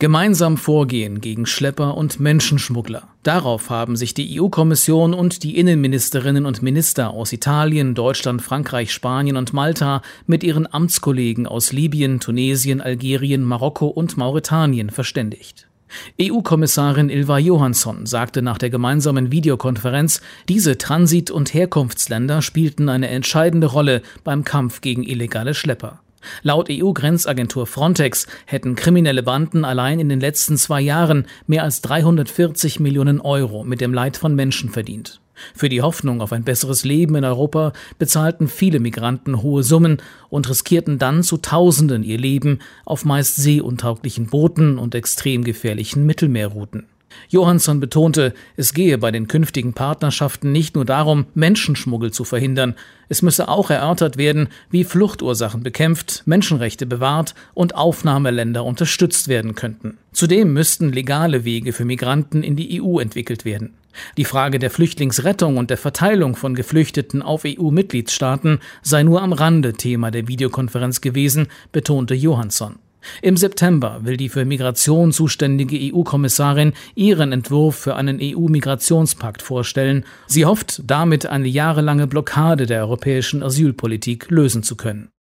Gemeinsam vorgehen gegen Schlepper und Menschenschmuggler. Darauf haben sich die EU-Kommission und die Innenministerinnen und Minister aus Italien, Deutschland, Frankreich, Spanien und Malta mit ihren Amtskollegen aus Libyen, Tunesien, Algerien, Marokko und Mauretanien verständigt. EU-Kommissarin Ylva Johansson sagte nach der gemeinsamen Videokonferenz, diese Transit- und Herkunftsländer spielten eine entscheidende Rolle beim Kampf gegen illegale Schlepper. Laut EU-Grenzagentur Frontex hätten kriminelle Banden allein in den letzten 2 Jahren mehr als 340 Millionen Euro mit dem Leid von Menschen verdient. Für die Hoffnung auf ein besseres Leben in Europa bezahlten viele Migranten hohe Summen und riskierten dann zu Tausenden ihr Leben auf meist seeuntauglichen Booten und extrem gefährlichen Mittelmeerrouten. Johansson betonte, es gehe bei den künftigen Partnerschaften nicht nur darum, Menschenschmuggel zu verhindern. Es müsse auch erörtert werden, wie Fluchtursachen bekämpft, Menschenrechte bewahrt und Aufnahmeländer unterstützt werden könnten. Zudem müssten legale Wege für Migranten in die EU entwickelt werden. Die Frage der Flüchtlingsrettung und der Verteilung von Geflüchteten auf EU-Mitgliedstaaten sei nur am Rande Thema der Videokonferenz gewesen, betonte Johansson. Im September will die für Migration zuständige EU-Kommissarin ihren Entwurf für einen EU-Migrationspakt vorstellen. Sie hofft, damit eine jahrelange Blockade der europäischen Asylpolitik lösen zu können.